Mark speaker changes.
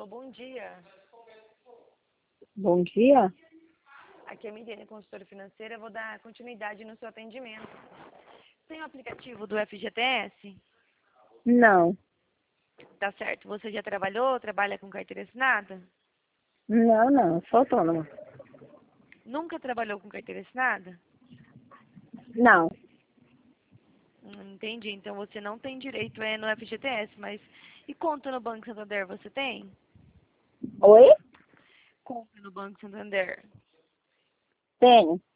Speaker 1: Alô, bom dia.
Speaker 2: Bom dia.
Speaker 1: Aqui é a Miriane, consultora financeira. Eu vou dar continuidade no seu atendimento. Tem o aplicativo do FGTS?
Speaker 2: Não.
Speaker 1: Tá certo. Você já trabalhou? Trabalha com carteira assinada?
Speaker 2: Não. Sou autônoma.
Speaker 1: Nunca trabalhou com carteira assinada?
Speaker 2: Não.
Speaker 1: Entendi. Então você não tem direito no FGTS, mas... E conta no Banco Santander, você tem?
Speaker 2: Oi?
Speaker 1: Conta no Banco Santander.
Speaker 2: Tenho.